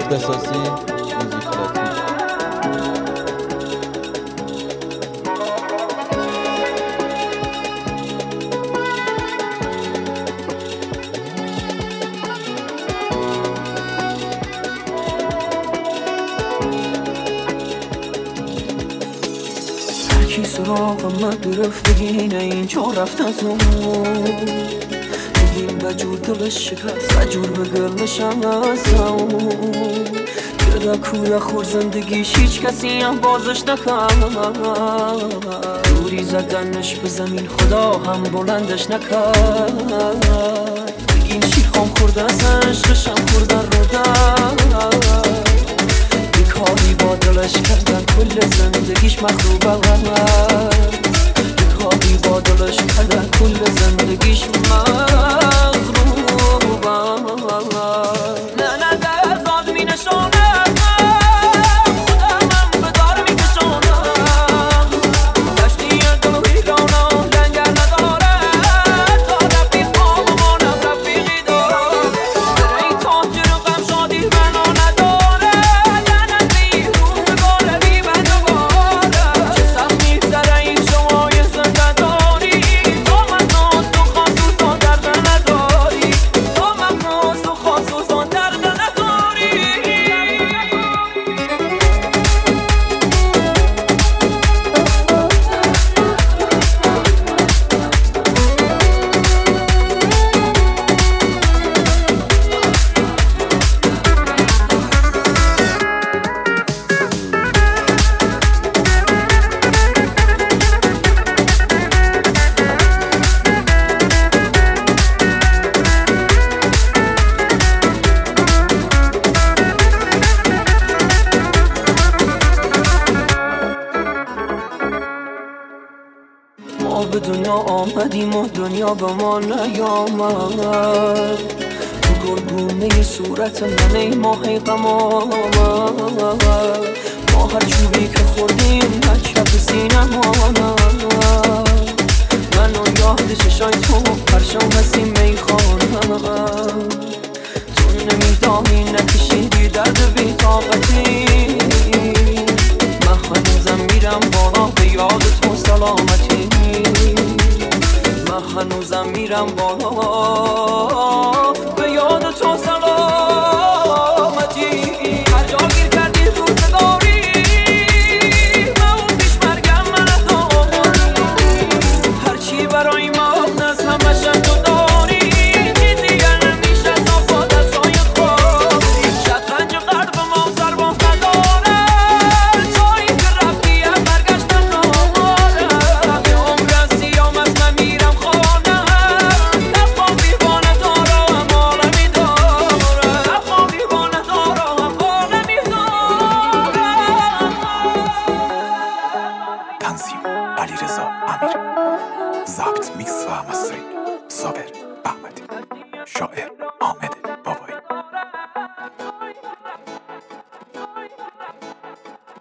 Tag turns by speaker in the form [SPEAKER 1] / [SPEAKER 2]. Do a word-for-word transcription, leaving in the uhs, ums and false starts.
[SPEAKER 1] اختصاصی موزیک لاتین.
[SPEAKER 2] هرکی سراغ من گرفت بگینه این چون رفت از اون بگیم بجور دلش شکست بجور به گلشم از اون که کوره خور زندگیش هیچ کسی هم بازش نکرد دوری زدنش به زمین خدا هم بلندش نکرد بگین شیخام خورده از عشقشم خوردن رو در بیکاری با دلش کردن کل زندگیش مخروبه بیکاری با دلش کردن کل زندگیش مخروبه نه نه درداد می نشانه ما به دنیا آمدیم و دنیا به ما نیامد تو گلگونه صورت من ای ماه غم آمد ما هر چوبی که خوردیم هر شب سینم آمد من و یاد چشای تو پرشم هستیم میخوانم تو نمیدانی نکشیدی درد بی طاقتی من هنوزم میرم بالا به یاد تو سلامتی من هنوزم میرم بالا به یاد تو سلامتی هر جا گیر کردی روزگاری من اون پیش مرگم من نداری هرچی برای من از همشم تو داری چیزی گر نمیشه صفا دستای خوری شطرنج قلب ما سر با نداره جایی که رفتی هم برگشت ندارم یه عمر از سیام از من میرم خانه نخوابی با ندارم عالمی دارم نخوابی با ندارم عالمی دارم
[SPEAKER 3] تنظیم علیرضا امیر، ضبط میکس و مسترینگ صابر احمدی، شاعر حامد